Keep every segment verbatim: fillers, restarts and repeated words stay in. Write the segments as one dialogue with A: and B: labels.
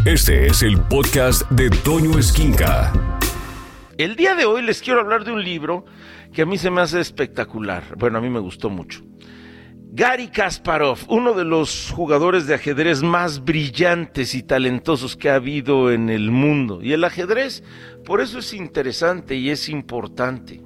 A: Este es el podcast de Toño Esquinca.
B: El día de hoy les quiero hablar de un libro que a mí se me hace espectacular. Bueno, a mí me gustó mucho. Garry Kasparov, uno de los jugadores de ajedrez más brillantes y talentosos que ha habido en el mundo. Y el ajedrez, por eso es interesante y es importante.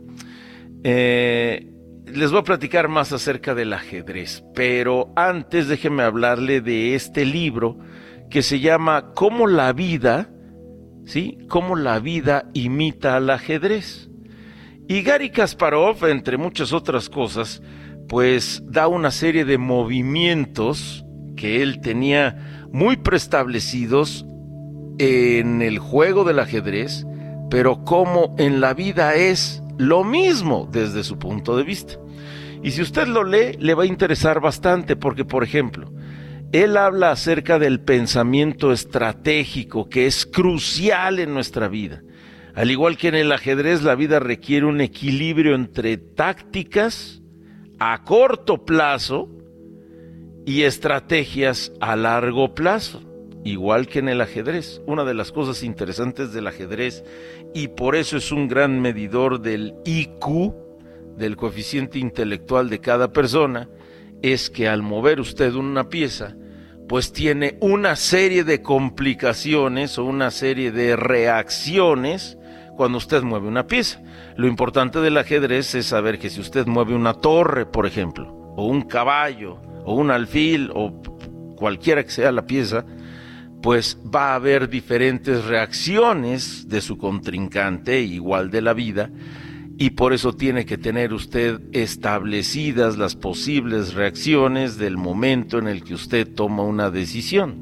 B: Eh, les voy a platicar más acerca del ajedrez, pero antes déjenme hablarle de este libro que se llama Cómo la vida, ¿sí? Cómo la vida imita al ajedrez. Y Garry Kasparov, entre muchas otras cosas, pues da una serie de movimientos que él tenía muy preestablecidos en el juego del ajedrez, pero como en la vida es lo mismo desde su punto de vista. Y si usted lo lee, le va a interesar bastante porque, por ejemplo, él habla acerca del pensamiento estratégico que es crucial en nuestra vida. Al igual que en el ajedrez, la vida requiere un equilibrio entre tácticas a corto plazo y estrategias a largo plazo, igual que en el ajedrez. Una de las cosas interesantes del ajedrez, y por eso es un gran medidor del I Q, del coeficiente intelectual de cada persona, es que al mover usted una pieza, pues tiene una serie de complicaciones o una serie de reacciones cuando usted mueve una pieza. Lo importante del ajedrez es saber que si usted mueve una torre, por ejemplo, o un caballo, o un alfil, o cualquiera que sea la pieza, pues va a haber diferentes reacciones de su contrincante, igual de la vida, y por eso tiene que tener usted establecidas las posibles reacciones del momento en el que usted toma una decisión.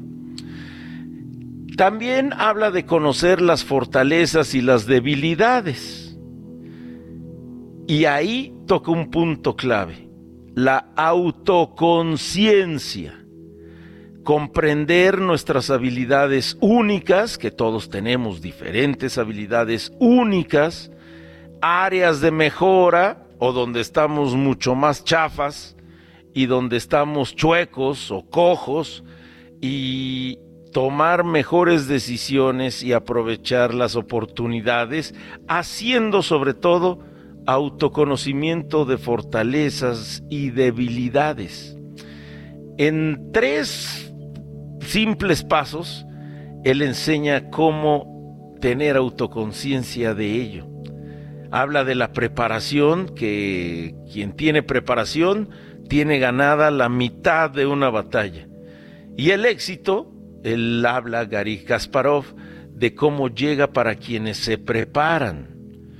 B: También habla de conocer las fortalezas y las debilidades. Y ahí toca un punto clave, la autoconciencia. Comprender nuestras habilidades únicas, que todos tenemos diferentes habilidades únicas, áreas de mejora o donde estamos mucho más chafas y donde estamos chuecos o cojos, y tomar mejores decisiones y aprovechar las oportunidades, haciendo sobre todo autoconocimiento de fortalezas y debilidades. En tres simples pasos, él enseña cómo tener autoconciencia de ello. Habla de la preparación, que quien tiene preparación tiene ganada la mitad de una batalla. Y el éxito, él habla, Garry Kasparov, de cómo llega para quienes se preparan.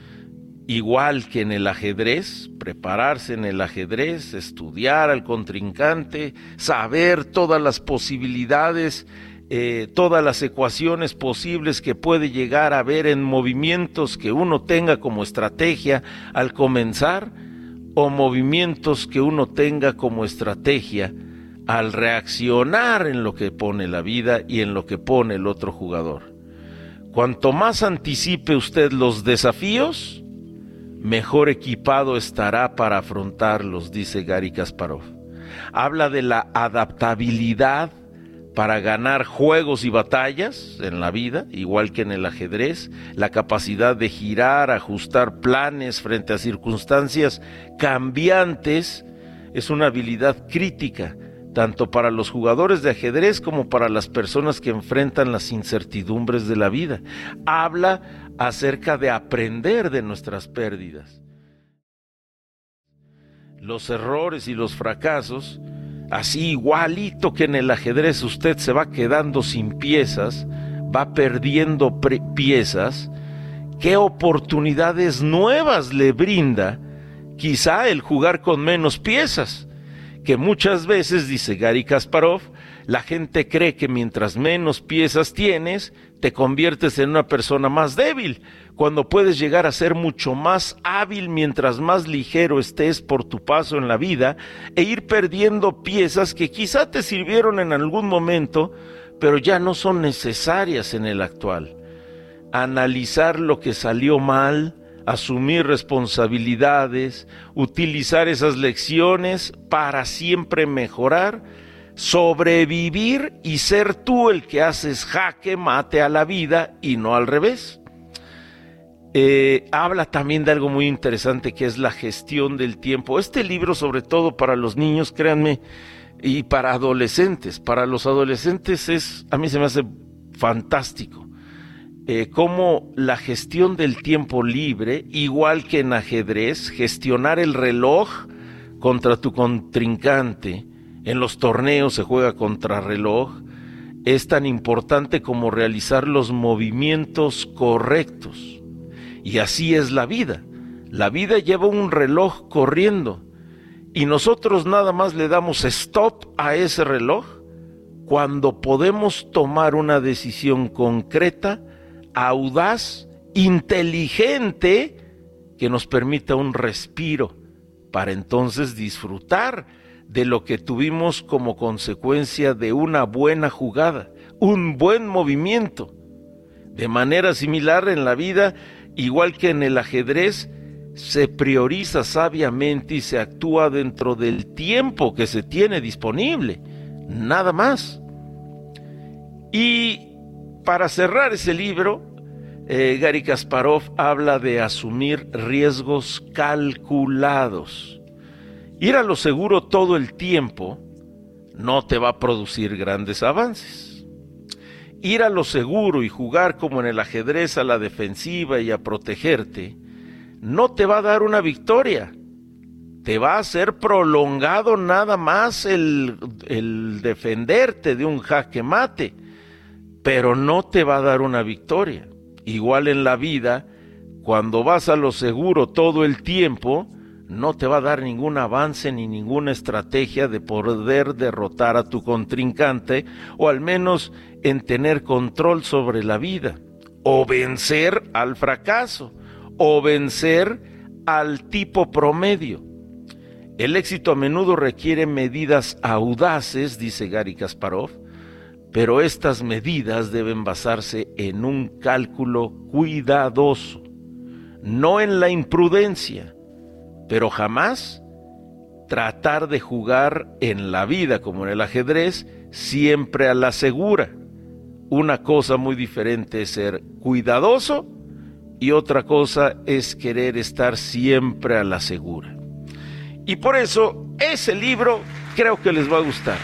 B: Igual que en el ajedrez, prepararse en el ajedrez, estudiar al contrincante, saber todas las posibilidades, eh, todas las ecuaciones posibles que puede llegar a ver en movimientos que uno tenga como estrategia al comenzar, o movimientos que uno tenga como estrategia al reaccionar en lo que pone la vida y en lo que pone el otro jugador. Cuanto más anticipe usted los desafíos, mejor equipado estará para afrontarlos, dice Garry Kasparov. Habla de la adaptabilidad para ganar juegos y batallas en la vida, igual que en el ajedrez, la capacidad de girar, ajustar planes frente a circunstancias cambiantes es una habilidad crítica, tanto para los jugadores de ajedrez como para las personas que enfrentan las incertidumbres de la vida. Habla acerca de aprender de nuestras pérdidas. Los errores y los fracasos, así igualito que en el ajedrez usted se va quedando sin piezas, va perdiendo pre- piezas, ¿qué oportunidades nuevas le brinda quizá el jugar con menos piezas? Que muchas veces, dice Garry Kasparov, la gente cree que mientras menos piezas tienes, te conviertes en una persona más débil, cuando puedes llegar a ser mucho más hábil mientras más ligero estés por tu paso en la vida, e ir perdiendo piezas que quizá te sirvieron en algún momento, pero ya no son necesarias en el actual. Analizar lo que salió mal, asumir responsabilidades, utilizar esas lecciones para siempre mejorar, sobrevivir y ser tú el que haces jaque mate a la vida y no al revés. Eh, habla también de algo muy interesante que es la gestión del tiempo. Este libro, sobre todo para los niños, créanme, y para adolescentes, para los adolescentes es, a mí se me hace fantástico. Eh, cómo la gestión del tiempo libre, igual que en ajedrez, gestionar el reloj contra tu contrincante, en los torneos se juega contra reloj, es tan importante como realizar los movimientos correctos. Y así es la vida. La vida lleva un reloj corriendo y nosotros nada más le damos stop a ese reloj cuando podemos tomar una decisión concreta, audaz, inteligente, que nos permita un respiro para entonces disfrutar de lo que tuvimos como consecuencia de una buena jugada, un buen movimiento. De manera similar en la vida, igual que en el ajedrez, se prioriza sabiamente y se actúa dentro del tiempo que se tiene disponible, nada más. Y para cerrar ese libro, eh, Garry Kasparov habla de asumir riesgos calculados. Ir a lo seguro todo el tiempo no te va a producir grandes avances. Ir a lo seguro y jugar como en el ajedrez a la defensiva y a protegerte no te va a dar una victoria. Te va a hacer prolongado nada más el, el defenderte de un jaque mate, pero no te va a dar una victoria. Igual en la vida, cuando vas a lo seguro todo el tiempo, no te va a dar ningún avance ni ninguna estrategia de poder derrotar a tu contrincante, o al menos en tener control sobre la vida, o vencer al fracaso, o vencer al tipo promedio. El éxito a menudo requiere medidas audaces, dice Garry Kasparov, pero estas medidas deben basarse en un cálculo cuidadoso, no en la imprudencia, pero jamás tratar de jugar en la vida como en el ajedrez siempre a la segura. Una cosa muy diferente es ser cuidadoso y otra cosa es querer estar siempre a la segura. Y por eso ese libro creo que les va a gustar.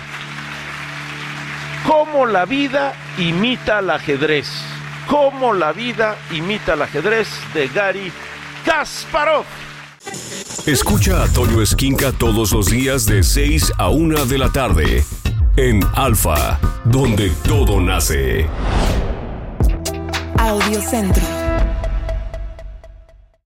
B: Cómo la vida imita al ajedrez. Cómo la vida imita al ajedrez, de Garry Kasparov.
A: Escucha a Toño Esquinca todos los días de seis a una de la tarde en Alfa, donde todo nace.
C: Audiocentro.